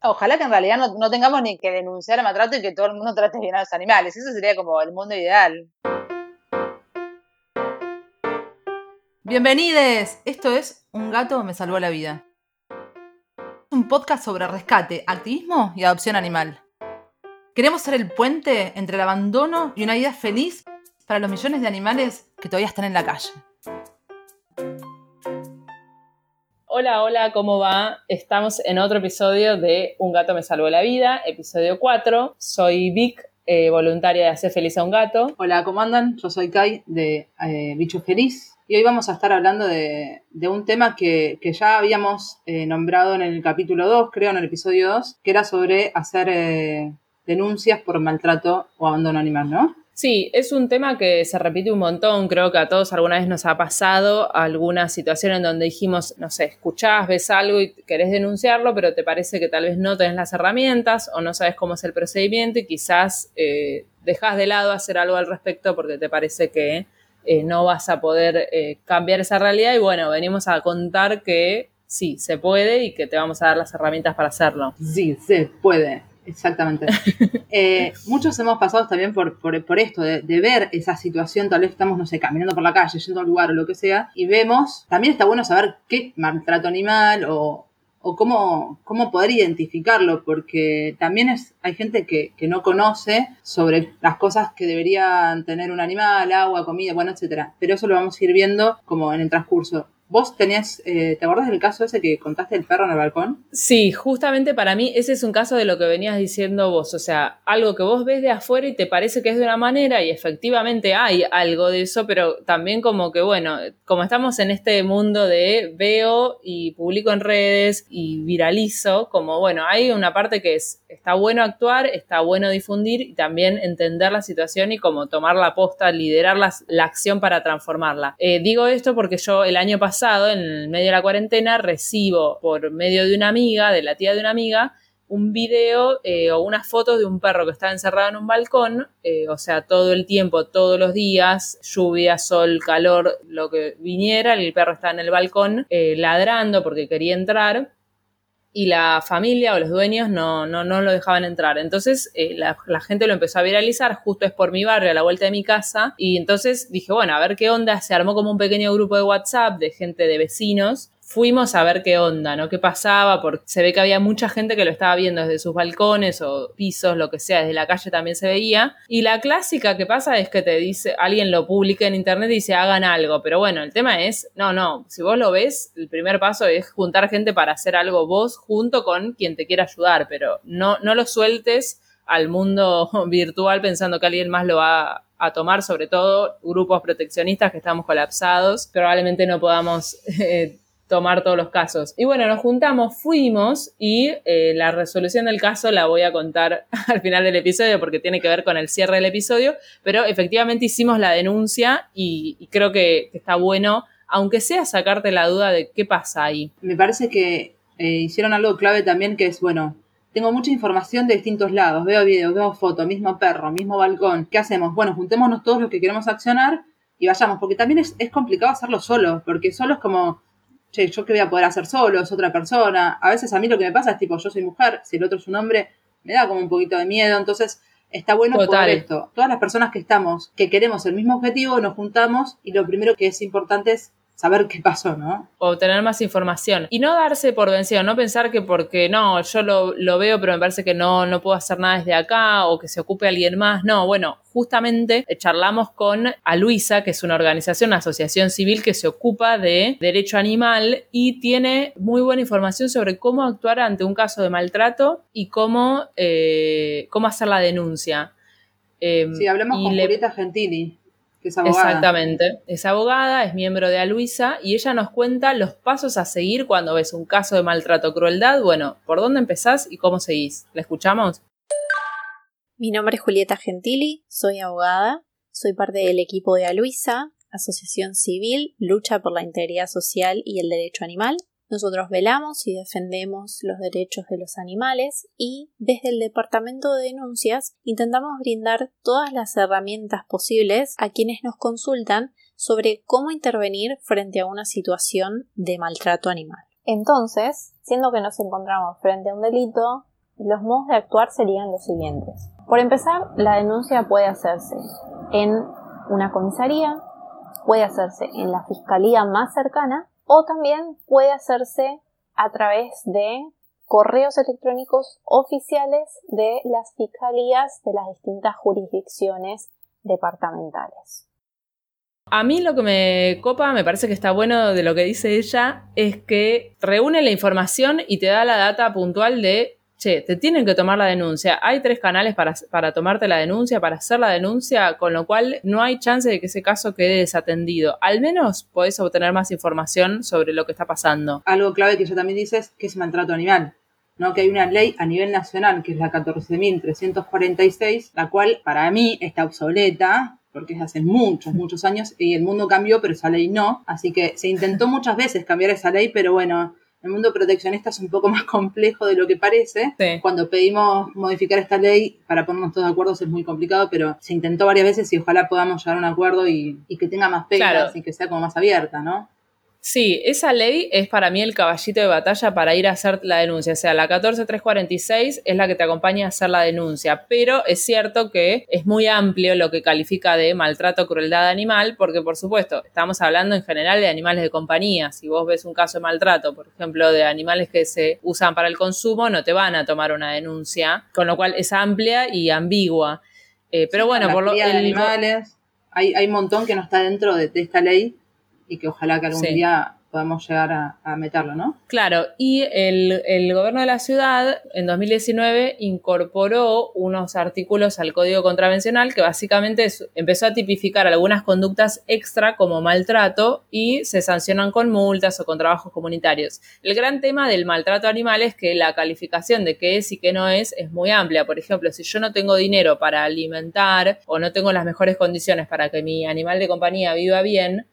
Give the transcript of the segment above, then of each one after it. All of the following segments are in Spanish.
Ojalá que en realidad no tengamos ni que denunciar el maltrato y que todo el mundo trate bien a los animales. Eso sería como el mundo ideal. Bienvenides, esto es Un gato me salvó la vida. Un podcast sobre rescate, activismo y adopción animal. Queremos ser el puente entre el abandono y una vida feliz para los millones de animales que todavía están en la calle. Hola, ¿cómo va? Estamos en otro episodio de Un gato me salvó la vida, episodio 4. Soy Vic, voluntaria de Hacer Feliz a un Gato. Hola, ¿cómo andan? Yo soy Kai de Bicho Feliz y hoy vamos a estar hablando de un tema que ya habíamos nombrado en el capítulo 2, creo, en el episodio 2, que era sobre hacer denuncias por maltrato o abandono animal, ¿no? Sí, es un tema que se repite un montón, creo que a todos alguna vez nos ha pasado alguna situación en donde dijimos, no sé, escuchás, ves algo y querés denunciarlo, pero te parece que tal vez no tenés las herramientas o no sabes cómo es el procedimiento y quizás dejás de lado hacer algo al respecto porque te parece que no vas a poder cambiar esa realidad y bueno, venimos a contar que sí, se puede y que te vamos a dar las herramientas para hacerlo. Sí, se puede. Exactamente. Muchos hemos pasado también por esto, de ver esa situación, tal vez estamos, no sé, caminando por la calle, yendo a un lugar o lo que sea, y vemos, también está bueno saber qué maltrato animal o cómo poder identificarlo, porque también hay gente que no conoce sobre las cosas que deberían tener un animal, agua, comida, bueno, etcétera. Pero eso lo vamos a ir viendo como en el transcurso. ¿Vos tenías, te acordás del caso ese que contaste del perro en el balcón? Sí, justamente para mí ese es un caso de lo que venías diciendo vos, o sea, algo que vos ves de afuera y te parece que es de una manera y efectivamente hay algo de eso, pero también como que bueno, como estamos en este mundo de veo y publico en redes y viralizo, como bueno, hay una parte que está bueno actuar, está bueno difundir y también entender la situación y como tomar la posta, liderar la acción para transformarla. Digo esto porque yo el año pasado, en el medio de la cuarentena, recibo por medio de una amiga, de la tía de una amiga, un video o unas fotos de un perro que estaba encerrado en un balcón, o sea, todo el tiempo, todos los días, lluvia, sol, calor, lo que viniera, el perro estaba en el balcón ladrando porque quería entrar y la familia o los dueños no lo dejaban entrar. Entonces la gente lo empezó a viralizar, justo es por mi barrio, a la vuelta de mi casa, y entonces dije, bueno, a ver qué onda, se armó como un pequeño grupo de WhatsApp de gente, de vecinos. Fuimos a ver qué onda, ¿no? ¿Qué pasaba? Porque se ve que había mucha gente que lo estaba viendo desde sus balcones o pisos, lo que sea, desde la calle también se veía. Y la clásica que pasa es que te dice, alguien lo publica en internet y dice, hagan algo. Pero bueno, el tema es, no, si vos lo ves, el primer paso es juntar gente para hacer algo vos junto con quien te quiera ayudar, pero no lo sueltes al mundo virtual pensando que alguien más lo va a tomar, sobre todo grupos proteccionistas que estamos colapsados. Probablemente no podamos tomar todos los casos. Y bueno, nos juntamos, fuimos y la resolución del caso la voy a contar al final del episodio porque tiene que ver con el cierre del episodio, pero efectivamente hicimos la denuncia y creo que está bueno, aunque sea sacarte la duda de qué pasa ahí. Me parece que hicieron algo clave también que es, bueno, tengo mucha información de distintos lados, veo videos, veo fotos, mismo perro, mismo balcón. ¿Qué hacemos? Bueno, juntémonos todos los que queremos accionar y vayamos, porque también es complicado hacerlo solo, porque solo es como, che, ¿yo qué voy a poder hacer solo? Es otra persona. A veces a mí lo que me pasa es tipo, yo soy mujer, si el otro es un hombre, me da como un poquito de miedo. Entonces, está bueno poder esto. Todas las personas que queremos el mismo objetivo, nos juntamos y lo primero que es importante es saber qué pasó, ¿no? O tener más información. Y no darse por vencido, no pensar que porque no, yo lo veo, pero me parece que no puedo hacer nada desde acá o que se ocupe alguien más. No, bueno, justamente charlamos con Aluisa, que es una organización, una asociación civil que se ocupa de derecho animal y tiene muy buena información sobre cómo actuar ante un caso de maltrato y cómo hacer la denuncia. Sí, hablamos con Julieta Gentili, que es abogada. Exactamente, es abogada, es miembro de Aluisa y ella nos cuenta los pasos a seguir cuando ves un caso de maltrato o crueldad. Bueno, ¿por dónde empezás y cómo seguís? ¿La escuchamos? Mi nombre es Julieta Gentili, soy abogada, soy parte del equipo de Aluisa, Asociación Civil, Lucha por la Integridad Social y el Derecho Animal. Nosotros velamos y defendemos los derechos de los animales y desde el Departamento de Denuncias intentamos brindar todas las herramientas posibles a quienes nos consultan sobre cómo intervenir frente a una situación de maltrato animal. Entonces, siendo que nos encontramos frente a un delito, Los modos de actuar serían los siguientes. Por empezar, la denuncia puede hacerse en una comisaría, puede hacerse en la fiscalía más cercana o también puede hacerse a través de correos electrónicos oficiales de las fiscalías de las distintas jurisdicciones departamentales. A mí lo que me copa, me parece que está bueno de lo que dice ella, es que reúne la información y te da la data puntual de, che, te tienen que tomar la denuncia. Hay 3 canales para tomarte la denuncia, para hacer la denuncia, con lo cual no hay chance de que ese caso quede desatendido. Al menos podés obtener más información sobre lo que está pasando. Algo clave que ella también dice es que es maltrato animal, ¿no? Que hay una ley a nivel nacional, que es la 14.346, la cual para mí está obsoleta, porque es hace muchos años y el mundo cambió, pero esa ley no. Así que se intentó muchas veces cambiar esa ley, pero bueno, el mundo proteccionista es un poco más complejo de lo que parece. Sí. Cuando pedimos modificar esta ley para ponernos todos de acuerdo es muy complicado, pero se intentó varias veces y ojalá podamos llegar a un acuerdo y que tenga más pegas, claro, y que sea como más abierta, ¿no? Sí, esa ley es para mí el caballito de batalla para ir a hacer la denuncia. O sea, la 14.346 es la que te acompaña a hacer la denuncia. Pero es cierto que es muy amplio lo que califica de maltrato o crueldad animal, porque, por supuesto, estamos hablando en general de animales de compañía. Si vos ves un caso de maltrato, por ejemplo, de animales que se usan para el consumo, no te van a tomar una denuncia. Con lo cual es amplia y ambigua. Pero bueno, por lo que de animales, hay un montón que no está dentro de esta ley, y que ojalá que algún día podamos llegar a meterlo, ¿no? Claro, y el gobierno de la ciudad en 2019 incorporó unos artículos al Código Contravencional que básicamente empezó a tipificar algunas conductas extra como maltrato y se sancionan con multas o con trabajos comunitarios. El gran tema del maltrato animal es que la calificación de qué es y qué no es muy amplia. Por ejemplo, si yo no tengo dinero para alimentar o no tengo las mejores condiciones para que mi animal de compañía viva bien,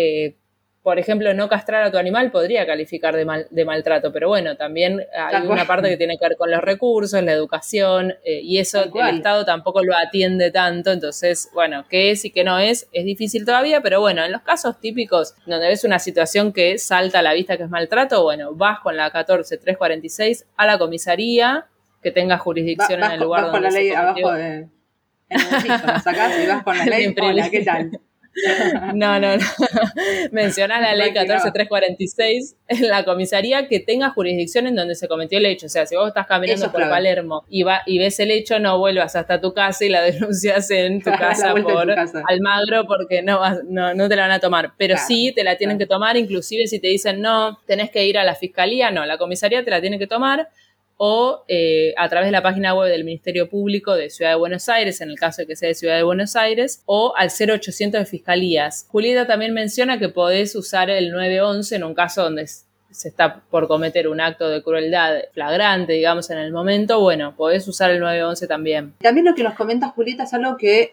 por ejemplo, no castrar a tu animal podría calificar de maltrato, pero bueno, también hay una parte que tiene que ver con los recursos, la educación, y eso el Estado tampoco lo atiende tanto, entonces, bueno, qué es y qué no es difícil todavía, pero bueno, en los casos típicos donde ves una situación que salta a la vista que es maltrato, bueno, vas con la 14.346 a la comisaría que tenga jurisdicción en el lugar donde vas con la ley cometió. abajo en el bolsillo, la sacás y vas con la ley. Hola, ¿qué tal? No. Mencionás la ley 14.346 en la comisaría que tenga jurisdicción en donde se cometió el hecho. O sea, si vos estás caminando por Palermo y ves el hecho, no vuelvas hasta tu casa y la denuncias en tu casa por Almagro porque no te la van a tomar. Pero sí te la tienen que tomar, inclusive si te dicen no, tenés que ir a la fiscalía, no, la comisaría te la tiene que tomar. O a través de la página web del Ministerio Público de Ciudad de Buenos Aires, en el caso de que sea de Ciudad de Buenos Aires, o al 0800 de Fiscalías. Julieta también menciona que podés usar el 911 en un caso donde se está por cometer un acto de crueldad flagrante, digamos, en el momento. Bueno, podés usar el 911 también. También lo que nos comenta Julieta es algo que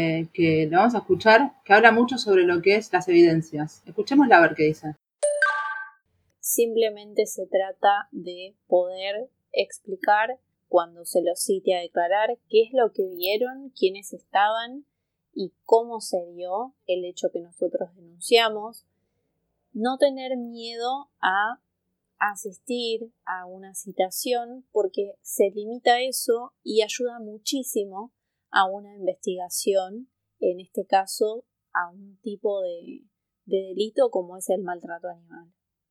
le vamos a escuchar, que habla mucho sobre lo que es las evidencias. Escuchémosla a ver qué dice. Simplemente se trata de poder explicar cuando se los cite a declarar qué es lo que vieron, quiénes estaban y cómo se dio el hecho que nosotros denunciamos. No tener miedo a asistir a una citación porque se limita a eso y ayuda muchísimo a una investigación, en este caso a un tipo de delito como es el maltrato animal.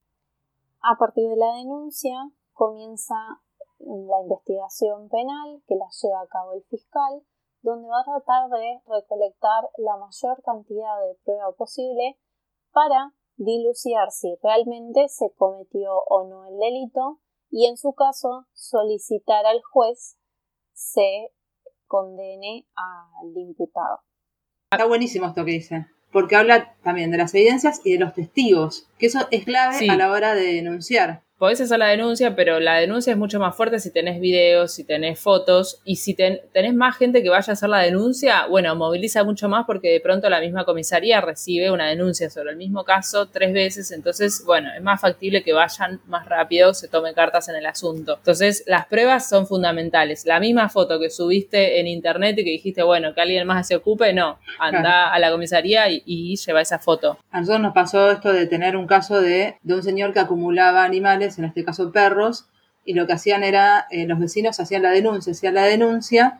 A partir de la denuncia comienza la investigación penal que la lleva a cabo el fiscal, donde va a tratar de recolectar la mayor cantidad de prueba posible para dilucidar si realmente se cometió o no el delito y en su caso solicitar al juez se condene al imputado. Está buenísimo esto que dice, porque habla también de las evidencias y de los testigos, que eso es clave a la hora de denunciar. Podés hacer la denuncia, pero la denuncia es mucho más fuerte si tenés videos, si tenés fotos y si tenés más gente que vaya a hacer la denuncia, bueno, moviliza mucho más porque de pronto la misma comisaría recibe una denuncia sobre el mismo caso 3 veces, entonces, bueno, es más factible que vayan más rápido, se tomen cartas en el asunto. Entonces, las pruebas son fundamentales. La misma foto que subiste en internet y que dijiste, bueno, que alguien más se ocupe, no, anda a la comisaría y lleva esa foto. A nosotros nos pasó esto de tener un caso de un señor que acumulaba animales, en este caso perros, y lo que hacían era, los vecinos hacían la denuncia,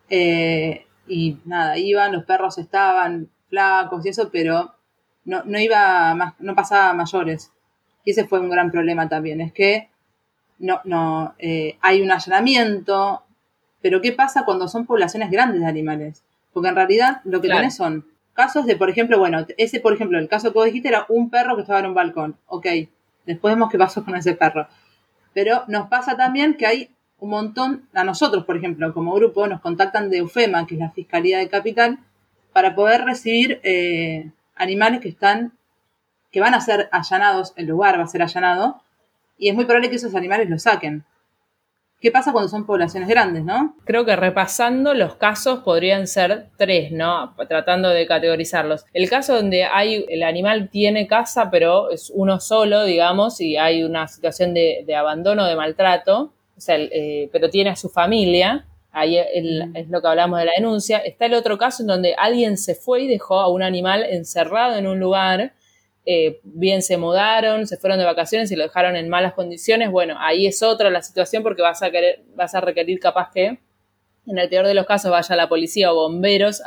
y nada, iban, los perros estaban flacos y eso, pero no iba más, no pasaba a mayores. Y ese fue un gran problema también, es que hay un allanamiento, pero ¿qué pasa cuando son poblaciones grandes de animales? Porque en realidad lo que tenés son casos de, por ejemplo, por ejemplo, el caso que vos dijiste era un perro que estaba en un balcón. Ok, después vemos qué pasó con ese perro. Pero nos pasa también que hay un montón, a nosotros, por ejemplo, como grupo, nos contactan de UFEMA, que es la Fiscalía de Capital, para poder recibir animales que van a ser allanados, el lugar va a ser allanado, y es muy probable que esos animales los saquen. ¿Qué pasa cuando son poblaciones grandes, no? Creo que repasando los casos podrían ser 3, ¿no? Tratando de categorizarlos. El caso donde el animal tiene casa, pero es uno solo, digamos, y hay una situación de abandono, de maltrato, o sea, pero tiene a su familia, ahí es lo que hablamos de la denuncia. Está el otro caso en donde alguien se fue y dejó a un animal encerrado en un lugar. Bien se mudaron, se fueron de vacaciones y lo dejaron en malas condiciones. Bueno, ahí es otra la situación porque vas a requerir capaz que en el peor de los casos vaya la policía o bomberos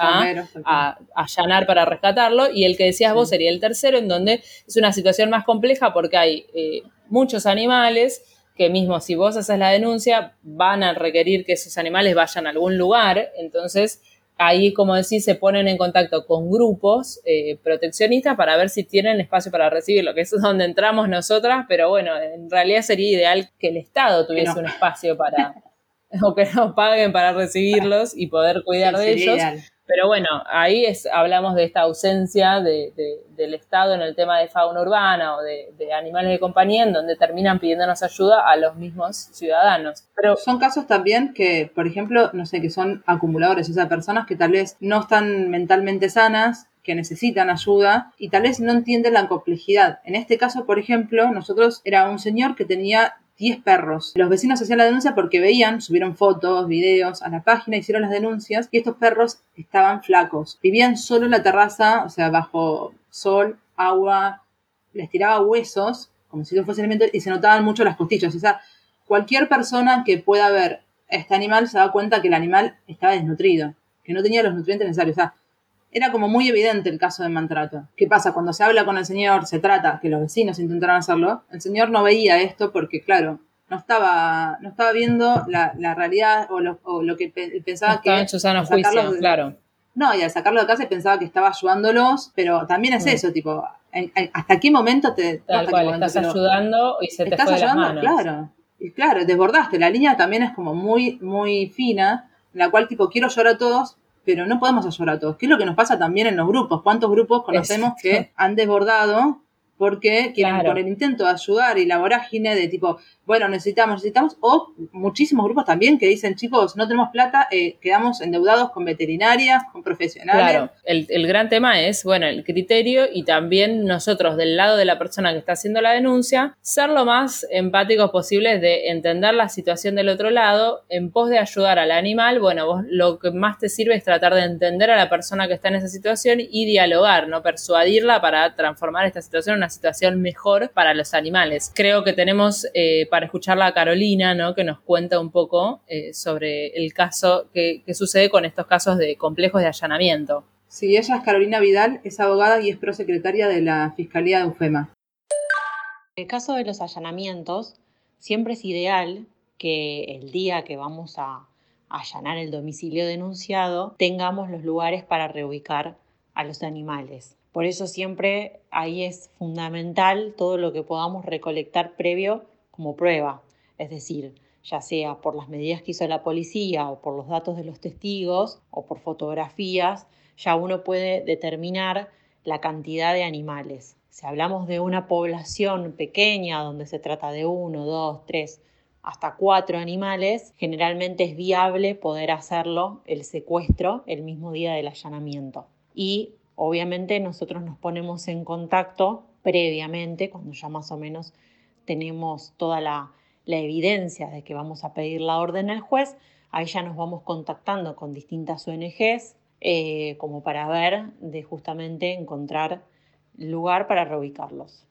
a allanar para rescatarlo, y el que decías vos sería el tercero, en donde es una situación más compleja porque hay muchos animales que mismo si vos haces la denuncia van a requerir que esos animales vayan a algún lugar, entonces ahí, como decís, se ponen en contacto con grupos proteccionistas para ver si tienen espacio para recibirlo, que eso es donde entramos nosotras, pero bueno, en realidad sería ideal que el Estado tuviese un espacio para, o que nos paguen para recibirlos y poder cuidar de ellos. Ideal. Pero bueno, ahí hablamos de esta ausencia del Estado en el tema de fauna urbana o de animales de compañía, en donde terminan pidiéndonos ayuda a los mismos ciudadanos. Pero son casos también que, por ejemplo, no sé, que son acumuladores, o sea, personas que tal vez no están mentalmente sanas, que necesitan ayuda y tal vez no entienden la complejidad. En este caso, por ejemplo, era un señor que tenía 10 perros. Los vecinos hacían la denuncia porque subieron fotos, videos a la página, hicieron las denuncias y estos perros estaban flacos. Vivían solo en la terraza, o sea, bajo sol, agua, les tiraba huesos, como si no fuese alimento, y se notaban mucho las costillas. O sea, cualquier persona que pueda ver a este animal se da cuenta que el animal estaba desnutrido, que no tenía los nutrientes necesarios. O sea, era como muy evidente el caso de maltrato. ¿Qué pasa? Cuando se habla con el señor, se trata, que los vecinos intentaron hacerlo, el señor no veía esto porque, claro, no estaba viendo la realidad o lo que pensaba que... Estaba en su sano juicio, claro. No, y al sacarlo de casa pensaba que estaba ayudándolos, pero también es eso, tipo, ¿hasta qué momento Tal cual, estás ayudando y se te fue de las manos. Claro, y claro, desbordaste. La línea también es como muy, muy fina, en la cual, tipo, quiero ayudar a todos, pero no podemos ayudar a todos. ¿Qué es lo que nos pasa también en los grupos? ¿Cuántos grupos conocemos que han desbordado porque quieren, con el intento de ayudar y la vorágine de tipo, bueno, necesitamos, o muchísimos grupos también que dicen, chicos, no tenemos plata, quedamos endeudados con veterinarias, con profesionales. Claro, el gran tema es, bueno, el criterio y también nosotros del lado de la persona que está haciendo la denuncia, ser lo más empáticos posibles de entender la situación del otro lado en pos de ayudar al animal. Bueno, vos lo que más te sirve es tratar de entender a la persona que está en esa situación y dialogar, ¿no? Persuadirla para transformar esta situación en una situación mejor para los animales. Creo que tenemos para escucharla a Carolina, ¿no? Que nos cuenta un poco sobre el caso que sucede con estos casos de complejos de allanamiento. Sí, ella es Carolina Vidal, es abogada y es prosecretaria de la Fiscalía de UFEMA. En el caso de los allanamientos, siempre es ideal que el día que vamos a allanar el domicilio denunciado tengamos los lugares para reubicar a los animales. Por eso siempre ahí es fundamental todo lo que podamos recolectar previo como prueba, es decir, ya sea por las medidas que hizo la policía o por los datos de los testigos o por fotografías, ya uno puede determinar la cantidad de animales. Si hablamos de una población pequeña donde se trata de 1, 2, 3, hasta 4 animales, generalmente es viable poder hacerlo, el secuestro, el mismo día del allanamiento. Y obviamente nosotros nos ponemos en contacto previamente, cuando ya más o menos tenemos toda la evidencia de que vamos a pedir la orden al juez, ahí ya nos vamos contactando con distintas ONGs como para ver de justamente encontrar lugar para reubicarlos.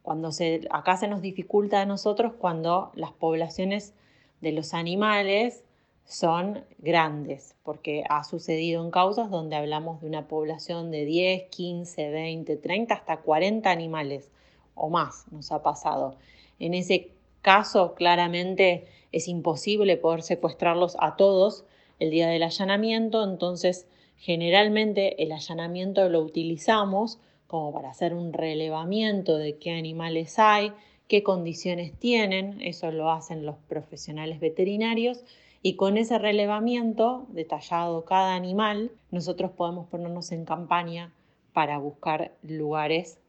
Acá se nos dificulta a nosotros cuando las poblaciones de los animales son grandes, porque ha sucedido en causas donde hablamos de una población de 10, 15, 20, 30, hasta 40 animales o más nos ha pasado. En ese caso, claramente es imposible poder secuestrarlos a todos el día del allanamiento, entonces generalmente el allanamiento lo utilizamos como para hacer un relevamiento de qué animales hay, qué condiciones tienen, eso lo hacen los profesionales veterinarios, y con ese relevamiento detallado cada animal, nosotros podemos ponernos en campaña para buscar lugares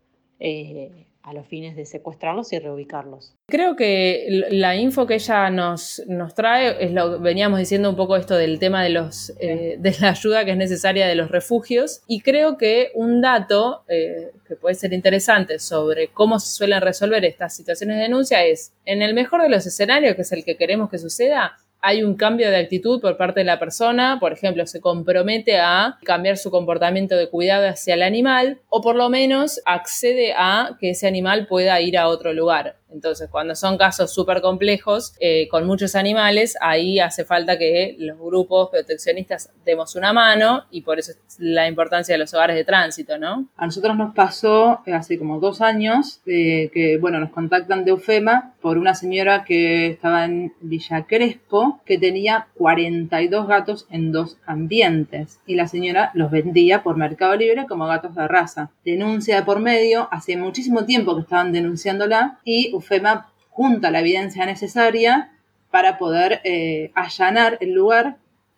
a los fines de secuestrarlos y reubicarlos. Creo que la info que ella nos trae es lo que veníamos diciendo un poco esto del tema de de la ayuda que es necesaria de los refugios, y creo que un dato que puede ser interesante sobre cómo se suelen resolver estas situaciones de denuncia es, en el mejor de los escenarios, que es el que queremos que suceda, hay un cambio de actitud por parte de la persona, por ejemplo, se compromete a cambiar su comportamiento de cuidado hacia el animal, o por lo menos accede a que ese animal pueda ir a otro lugar. Entonces, cuando son casos súper complejos, con muchos animales, ahí hace falta que los grupos proteccionistas demos una mano, y por eso es la importancia de los hogares de tránsito, ¿no? A nosotros nos pasó hace como 2 años que, bueno, nos contactan de UFEMA por una señora que estaba en Villa Crespo, que tenía 42 gatos en 2 ambientes, y la señora los vendía por Mercado Libre como gatos de raza. Denuncia de por medio, hace muchísimo tiempo que estaban denunciándola, y UFEMA junta la evidencia necesaria para poder allanar el lugar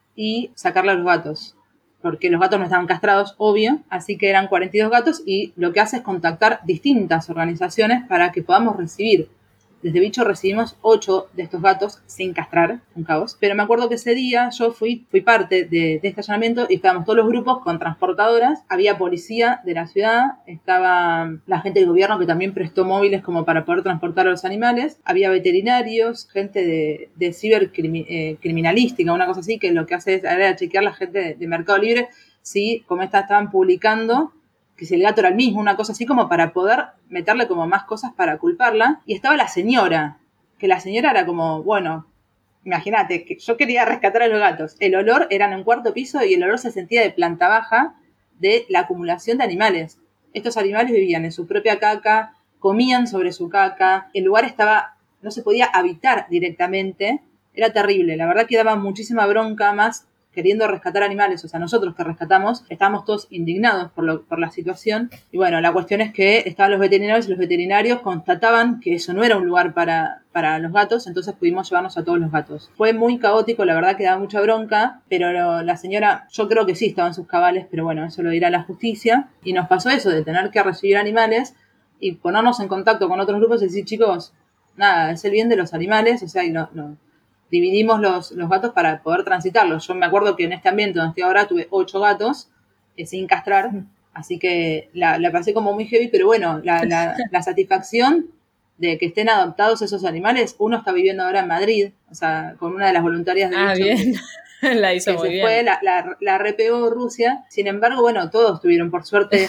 y sacarle a los gatos, porque los gatos no estaban castrados, obvio, así que eran 42 gatos, y lo que hace es contactar distintas organizaciones para que podamos recibir. Desde Bicho recibimos 8 de estos gatos sin castrar, un caos. Pero me acuerdo que ese día yo fui parte de este allanamiento, y estábamos todos los grupos con transportadoras. Había policía de la ciudad, estaba la gente del gobierno que también prestó móviles como para poder transportar a los animales. Había veterinarios, gente de cibercriminalística, una cosa así, que lo que hace era chequear la gente de Mercado Libre si, como estaban publicando, que si el gato era el mismo, una cosa así, como para poder meterle como más cosas para culparla. Y estaba la señora, que la señora era como, bueno, imagínate, que yo quería rescatar a los gatos. El olor era en un 4º piso, y el olor se sentía de planta baja de la acumulación de animales. Estos animales vivían en su propia caca, comían sobre su caca, el lugar no se podía habitar directamente, era terrible. La verdad que daba muchísima bronca, más queriendo rescatar animales, o sea, nosotros que rescatamos, estábamos todos indignados por la situación. Y bueno, la cuestión es que estaban los veterinarios, y los veterinarios constataban que eso no era un lugar para los gatos, entonces pudimos llevarnos a todos los gatos. Fue muy caótico, la verdad que daba mucha bronca, pero la señora, yo creo que sí estaba en sus cabales, pero bueno, eso lo dirá la justicia. Y nos pasó eso, de tener que recibir animales y ponernos en contacto con otros grupos y decir, chicos, nada, es el bien de los animales, o sea, y no dividimos los gatos para poder transitarlos. Yo me acuerdo que en este ambiente donde estoy ahora tuve 8 gatos sin castrar, así que la pasé como muy heavy, pero bueno, la satisfacción de que estén adoptados esos animales. Uno está viviendo ahora en Madrid, o sea, con una de las voluntarias de Bicho, bien. La hizo muy bien. Fue, la repegó Rusia. Sin embargo, bueno, todos tuvieron por suerte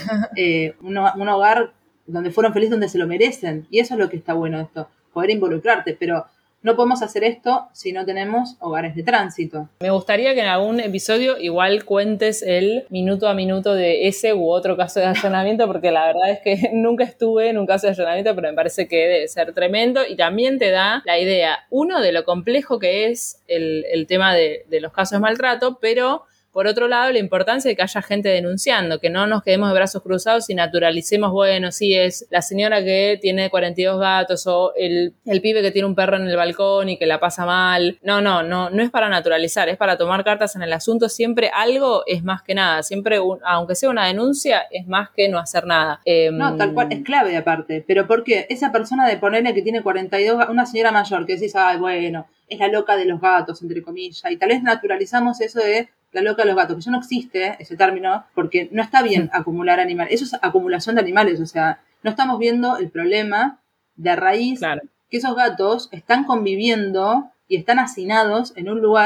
un hogar donde fueron felices, donde se lo merecen, y eso es lo que está bueno de esto, poder involucrarte, pero no podemos hacer esto si no tenemos hogares de tránsito. Me gustaría que en algún episodio igual cuentes el minuto a minuto de ese u otro caso de allanamiento, porque la verdad es que nunca estuve en un caso de allanamiento, pero me parece que debe ser tremendo, y también te da la idea, uno, de lo complejo que es el tema de los casos de maltrato, pero por otro lado, la importancia de que haya gente denunciando, que no nos quedemos de brazos cruzados y naturalicemos, bueno, sí, es la señora que tiene 42 gatos, o el pibe que tiene un perro en el balcón y que la pasa mal. No es para naturalizar, es para tomar cartas en el asunto. Siempre algo es más que nada, siempre, aunque sea una denuncia, es más que no hacer nada. No, tal cual, es clave aparte, pero porque esa persona de ponerle que tiene 42, una señora mayor, que decís, ay, bueno, es la loca de los gatos, entre comillas, y tal vez naturalizamos eso de la loca de los gatos, que ya no existe ese término, porque no está bien acumular animales. Eso es acumulación de animales, o sea, no estamos viendo el problema de raíz, claro, que esos gatos están conviviendo y están hacinados en un lugar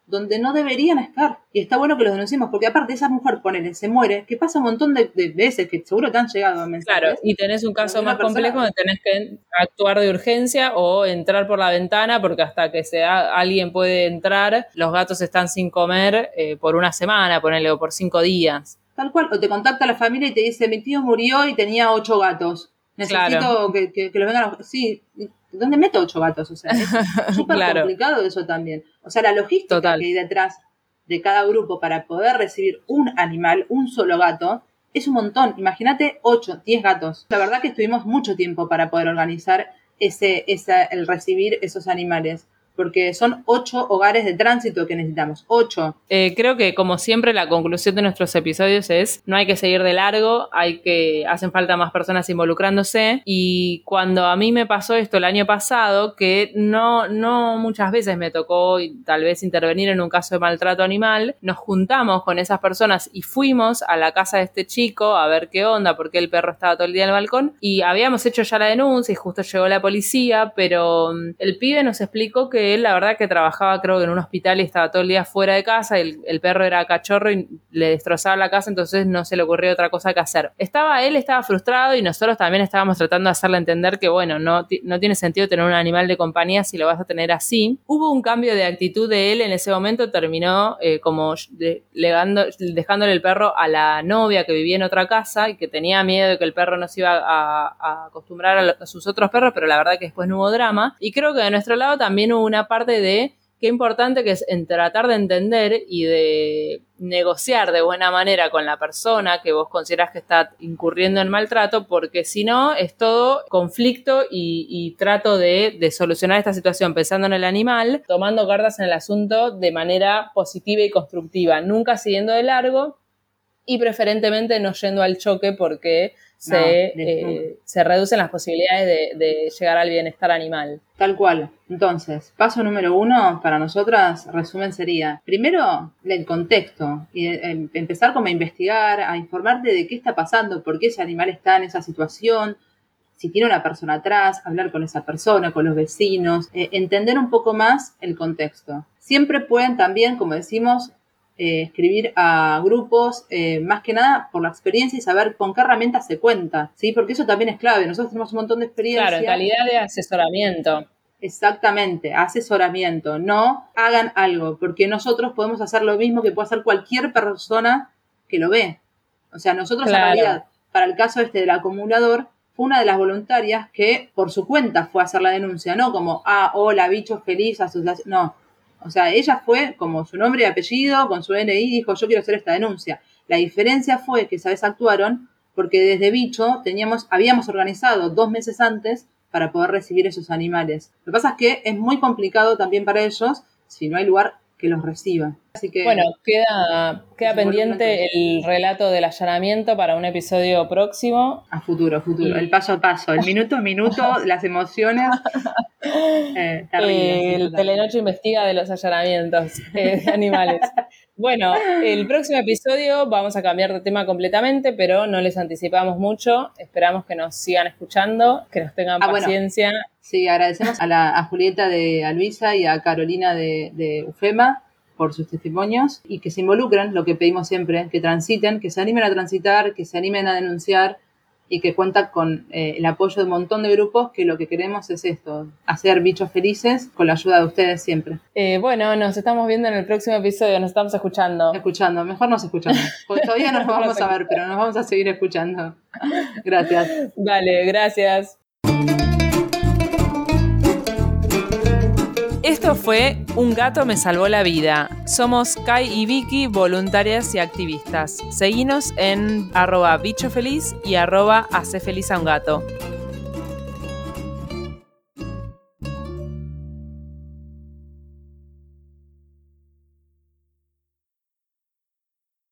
donde no deberían estar. Y está bueno que los denunciemos, porque aparte esa mujer, ponele, se muere, que pasa un montón de veces, que seguro te han llegado mensajes. Claro, y tenés un caso más complejo donde tenés que actuar de urgencia o entrar por la ventana, porque hasta que alguien puede entrar, los gatos están sin comer por una semana, ponele, o por 5 días. Tal cual, o te contacta la familia y te dice, mi tío murió y tenía 8 gatos. Necesito que los vengan a... Sí, ¿dónde meto 8 gatos? O sea, es súper complicado eso también. O sea, la logística que hay detrás de cada grupo para poder recibir un animal, un solo gato, es un montón. Imagínate 8, 10 gatos. La verdad que estuvimos mucho tiempo para poder organizar el recibir esos animales. Porque son 8 hogares de tránsito que necesitamos. 8. Creo que, como siempre, la conclusión de nuestros episodios es: no hay que seguir de largo, hacen falta más personas involucrándose. Y cuando a mí me pasó esto el año pasado, que no muchas veces me tocó tal vez intervenir en un caso de maltrato animal, nos juntamos con esas personas y fuimos a la casa de este chico a ver qué onda, porque el perro estaba todo el día en el balcón. Y habíamos hecho ya la denuncia y justo llegó la policía, pero el pibe nos explicó que él, la verdad, que trabajaba creo que en un hospital y estaba todo el día fuera de casa, el perro era cachorro y le destrozaba la casa, entonces no se le ocurrió otra cosa que hacer. Él estaba frustrado y nosotros también estábamos tratando de hacerle entender que, bueno, no tiene sentido tener un animal de compañía si lo vas a tener así. Hubo un cambio de actitud de él en ese momento, terminó dejándole el perro a la novia que vivía en otra casa y que tenía miedo de que el perro no se iba a acostumbrar a sus otros perros, pero la verdad que después no hubo drama. Y creo que de nuestro lado también hubo una parte de qué importante que es en tratar de entender y de negociar de buena manera con la persona que vos considerás que está incurriendo en maltrato, porque si no es todo conflicto y trato de solucionar esta situación pensando en el animal, tomando cartas en el asunto de manera positiva y constructiva, nunca siguiendo de largo y preferentemente no yendo al choque, porque se reducen las posibilidades de llegar al bienestar animal. Tal cual. Entonces, paso número 1 para nosotras, resumen sería, primero, el contexto, y empezar como a investigar, a informarte de qué está pasando, por qué ese animal está en esa situación, si tiene una persona atrás, hablar con esa persona, con los vecinos, entender un poco más el contexto. Siempre pueden también, como decimos, escribir a grupos, más que nada por la experiencia y saber con qué herramientas se cuenta, ¿sí? Porque eso también es clave. Nosotros tenemos un montón de experiencia. Claro, en calidad de asesoramiento. Exactamente, asesoramiento. No hagan algo, porque nosotros podemos hacer lo mismo que puede hacer cualquier persona que lo ve. O sea, nosotros en realidad, para el caso del acumulador, fue una de las voluntarias que por su cuenta fue a hacer la denuncia, no como, hola, bicho feliz, asociación, no. O sea, ella fue como su nombre y apellido, con su DNI, dijo, yo quiero hacer esta denuncia. La diferencia fue que esa vez actuaron porque desde Bicho habíamos organizado 2 meses antes para poder recibir esos animales. Lo que pasa es que es muy complicado también para ellos si no hay lugar que los reciba. Así que, bueno, queda pendiente el relato del allanamiento para un episodio próximo. A futuro, el paso a paso, el minuto a minuto, las emociones. El Telenoche investiga de los allanamientos de animales. Bueno, el próximo episodio vamos a cambiar de tema completamente, pero no les anticipamos mucho. Esperamos que nos sigan escuchando, que nos tengan paciencia. Bueno, sí, agradecemos a Julieta a Luisa y a Carolina de UFEMA por sus testimonios y que se involucren, lo que pedimos siempre, que transiten, que se animen a transitar, que se animen a denunciar y que cuentan con el apoyo de un montón de grupos, que lo que queremos es esto, hacer bichos felices con la ayuda de ustedes siempre. Bueno, nos estamos viendo en el próximo episodio, nos estamos escuchando. Mejor nos escuchamos, porque todavía no nos vamos a ver, pero nos vamos a seguir escuchando. Gracias. Dale, gracias. Esto fue Un gato me salvó la vida. Somos Kai y Vicky, voluntarias y activistas. Seguinos en @bichofeliz y @hacefelizaungato.